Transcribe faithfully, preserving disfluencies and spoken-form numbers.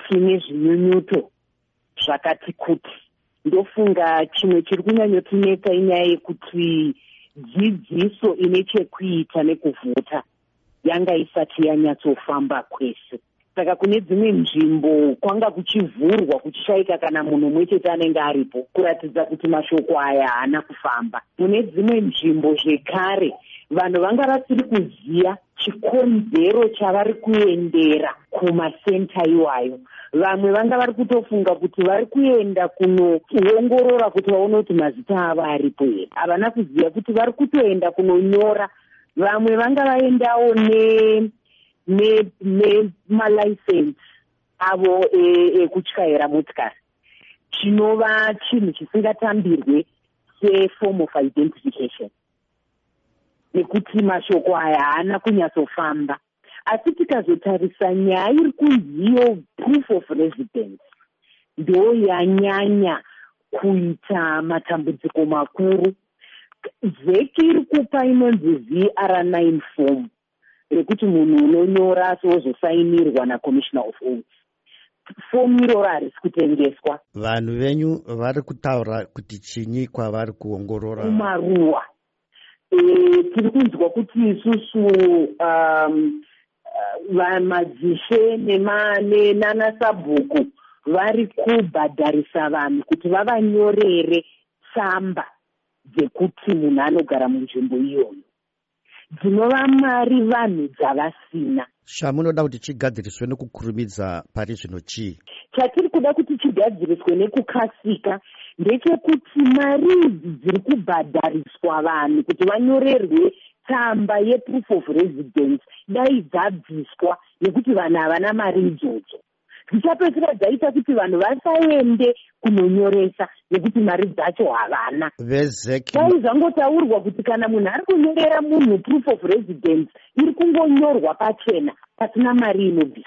tine zvinyunyuto zvakati kuti. Ndofunga chimwe chiri kunyanyotinetsa inyaya yekuti dzidziso ine chekuita nekuvhota yanga isati yanyatsofamba kwese. Saka kune dzimwe nzvimbo kwanga kuchivhurwa kuchishaika kana munhu mumwe chete anenge aripo kuratidza kuti mashoko aya haana kufamba. Mune dzimwe nzvimbo zvekare vanhu vanga vasiri kuziya chikonzero chavari kuendera kumasenta iwayo. Vamwe vanga vari kutofunga kuti vari kuenda kunoongorora kuti vaone kuti mazita avo aripo here. Havana kuziya kuti vari kutoenda kunonyora. Vamwe vanga vaendawo ne ne nemalicense avo ekutyaira motikari, chinova chinhu chisingatambirwe seform of identification, nekuti mashoko aya haana kunyatsofamba. Asi tikazotarisa nyaya iri kunziyo proof of residence ndo yanyanya kuita matambudziko makuru. Zeki iri kupa inonzi V R nine form rekuti munhu unonyora sozosainirwa naCommissioner of Oaths. Fomu iroro harisi kutengeswa. Vanhu venyu vari kutaura kuti chinyi kwavari kuongorora? Maruwa. E, tiri kunzwa kuti isusu um, uh, madzishe nana sabhuku vari kubhadharisa vanhu kuti vavanyorere tsamba dzekuti munhu anogara munzvimbo iyoyo. Dzinova mari vanhu dzavasina. Shamunoda kuti chigadziriswe nekukurumidza pari zvino chii? Chatiri kuda kuti chigadziriswe nekukasika ndechekuti mari idzi dziri kubhadhariswa vanhu kuti vanyorerwe tsamba yeproof of residence dai dzabviswa, nekuti vanhu havana mari idzodzo. Dzichapedzisira dzaita kuti vanhu vasaende kunonyoresa nekuti mari dzacho havana. Vezeki dai zvangotaurwa kuti kana munhu ari kunyorera munhu proof of residence iri kungonyorwa pachena pasina mari inobviswa.